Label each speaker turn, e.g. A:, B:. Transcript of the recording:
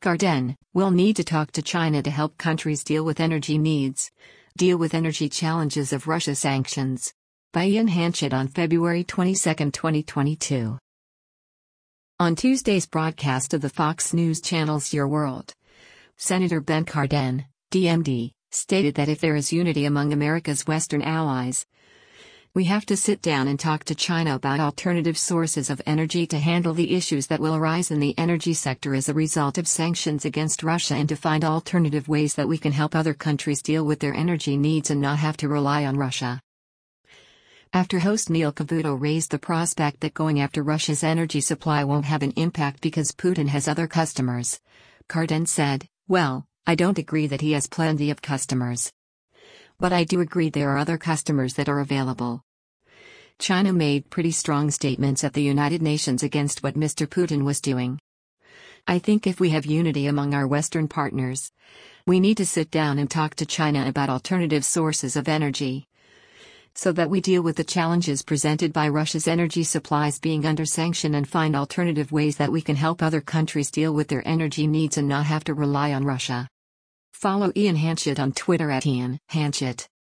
A: Garden, we'll need to talk to China to help countries deal with energy needs. Deal with energy challenges of Russia sanctions. By Ian Hanchett on February 22, 2022. On Tuesday's broadcast of the Fox News Channel's Your World, Senator Ben Cardin, DMD, stated that if there is unity among America's Western allies, we have to sit down and talk to China about alternative sources of energy to handle the issues that will arise in the energy sector as a result of sanctions against Russia and to find alternative ways that we can help other countries deal with their energy needs and not have to rely on Russia. After host Neil Cavuto raised the prospect that going after Russia's energy supply won't have an impact because Putin has other customers, Cardin said, "Well, I don't agree that he has plenty of customers. But I do agree there are other customers that are available." China made pretty strong statements at the United Nations against what Mr. Putin was doing. I think if we have unity among our Western partners, we need to sit down and talk to China about alternative sources of energy, so that we deal with the challenges presented by Russia's energy supplies being under sanction and find alternative ways that we can help other countries deal with their energy needs and not have to rely on Russia. Follow Ian Hanchett on Twitter at Ian Hanchett.